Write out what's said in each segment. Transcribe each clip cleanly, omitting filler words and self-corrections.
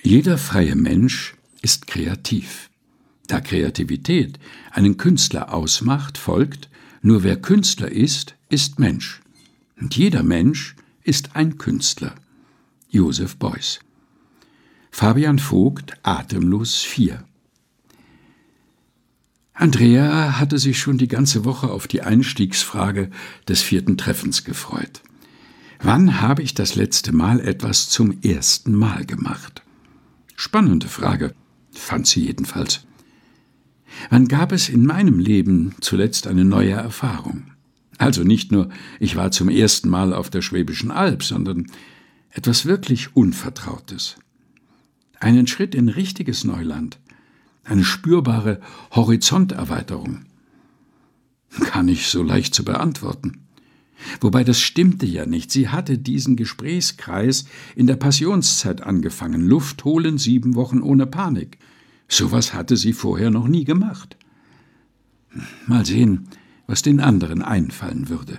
Jeder freie Mensch ist kreativ. Da Kreativität einen Künstler ausmacht, folgt, nur wer Künstler ist, ist Mensch. Und jeder Mensch ist ein Künstler. Joseph Beuys. Fabian Vogt, Atemlos 4. Andrea hatte sich schon die ganze Woche auf die Einstiegsfrage des 4. Treffens gefreut. Wann habe ich das letzte Mal etwas zum ersten Mal gemacht? Spannende Frage, fand sie jedenfalls. Wann gab es in meinem Leben zuletzt eine neue Erfahrung? Also nicht nur, ich war zum ersten Mal auf der Schwäbischen Alb, sondern etwas wirklich Unvertrautes. Einen Schritt in richtiges Neuland, eine spürbare Horizonterweiterung. Gar nicht so leicht zu beantworten. Wobei das stimmte ja nicht. Sie hatte diesen Gesprächskreis in der Passionszeit angefangen. Luft holen, 7 Wochen ohne Panik. Sowas hatte sie vorher noch nie gemacht. Mal sehen, was den anderen einfallen würde.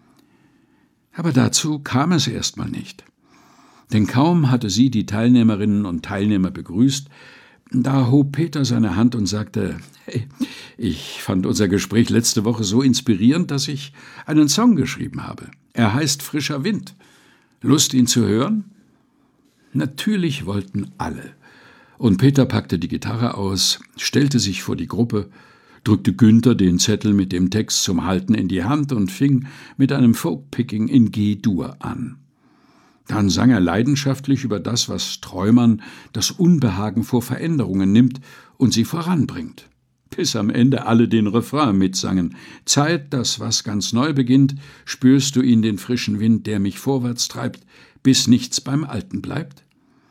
Aber dazu kam es erstmal nicht. Denn kaum hatte sie die Teilnehmerinnen und Teilnehmer begrüßt, da hob Peter seine Hand und sagte, hey, ich fand unser Gespräch letzte Woche so inspirierend, dass ich einen Song geschrieben habe. Er heißt Frischer Wind. Lust, ihn zu hören? Natürlich wollten alle. Und Peter packte die Gitarre aus, stellte sich vor die Gruppe, drückte Günther den Zettel mit dem Text zum Halten in die Hand und fing mit einem Folk-Picking in G-Dur an. Dann sang er leidenschaftlich über das, was Träumern das Unbehagen vor Veränderungen nimmt und sie voranbringt. Bis am Ende alle den Refrain mitsangen. Zeit, dass was ganz neu beginnt, spürst du ihn den frischen Wind, der mich vorwärts treibt, bis nichts beim Alten bleibt?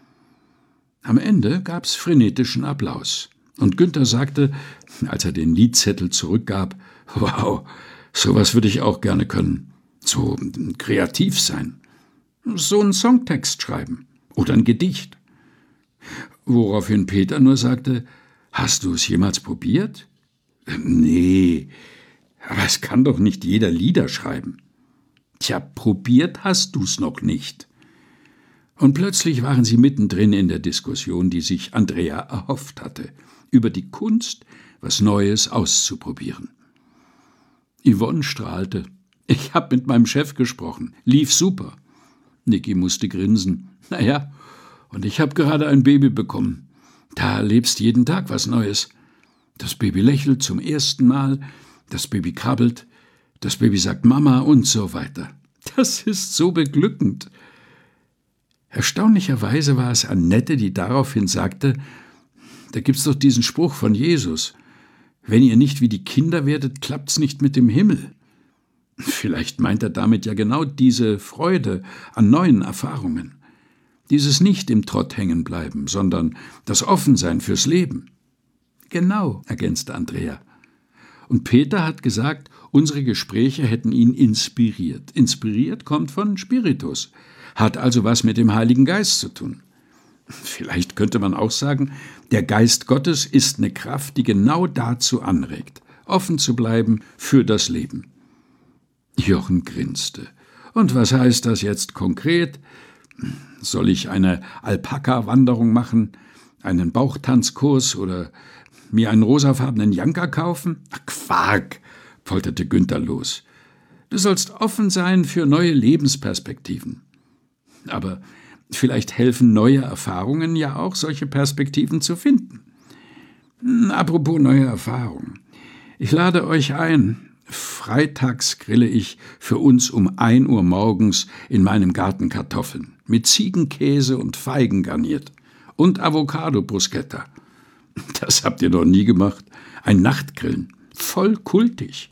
Am Ende gab's frenetischen Applaus. Und Günther sagte, als er den Liedzettel zurückgab, wow, sowas würde ich auch gerne können. So kreativ sein. So einen Songtext schreiben oder ein Gedicht. Woraufhin Peter nur sagte, hast du es jemals probiert? Nee, aber es kann doch nicht jeder Lieder schreiben. Tja, probiert hast du's noch nicht. Und plötzlich waren sie mittendrin in der Diskussion, die sich Andrea erhofft hatte, über die Kunst, was Neues auszuprobieren. Yvonne strahlte. Ich habe mit meinem Chef gesprochen. Lief super. Niki musste grinsen. Naja, und ich habe gerade ein Baby bekommen. Da erlebst jeden Tag was Neues. Das Baby lächelt zum ersten Mal, das Baby krabbelt, das Baby sagt Mama und so weiter. Das ist so beglückend. Erstaunlicherweise war es Annette, die daraufhin sagte, da gibt's doch diesen Spruch von Jesus. Wenn ihr nicht wie die Kinder werdet, klappt's nicht mit dem Himmel. Vielleicht meint er damit ja genau diese Freude an neuen Erfahrungen. Dieses nicht im Trott hängen bleiben, sondern das Offensein fürs Leben. Genau, ergänzte Andrea. Und Peter hat gesagt, unsere Gespräche hätten ihn inspiriert. Inspiriert kommt von Spiritus, hat also was mit dem Heiligen Geist zu tun. Vielleicht könnte man auch sagen, der Geist Gottes ist eine Kraft, die genau dazu anregt, offen zu bleiben für das Leben. Jochen grinste. Und was heißt das jetzt konkret? Soll ich eine Alpaka-Wanderung machen, einen Bauchtanzkurs oder mir einen rosafarbenen Janker kaufen? Ach, Quark, polterte Günther los. Du sollst offen sein für neue Lebensperspektiven. Aber vielleicht helfen neue Erfahrungen ja auch, solche Perspektiven zu finden. Apropos neue Erfahrungen. Ich lade euch ein. Freitags grille ich für uns um 1 Uhr morgens in meinem Garten Kartoffeln. Mit Ziegenkäse und Feigen garniert. Und Avocado-Bruschetta. Das habt ihr noch nie gemacht. Ein Nachtgrillen. Voll kultig.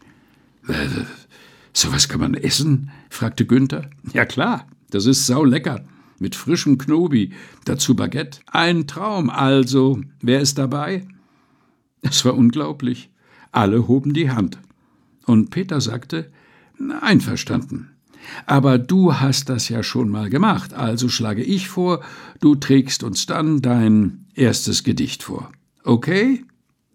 Sowas kann man essen? Fragte Günther. Ja klar, das ist saulecker. Mit frischem Knobi, dazu Baguette. Ein Traum, also. Wer ist dabei? Es war unglaublich. Alle hoben die Hand. Und Peter sagte, einverstanden. Aber du hast das ja schon mal gemacht, also schlage ich vor, du trägst uns dann dein erstes Gedicht vor. Okay?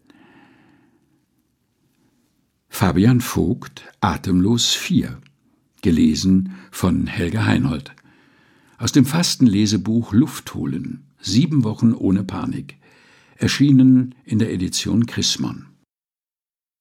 Fabian Vogt, Atemlos 4. Gelesen von Helga Heinold. Aus dem Fastenlesebuch Luft holen. 7 Wochen ohne Panik. Erschienen in der Edition Chrismon.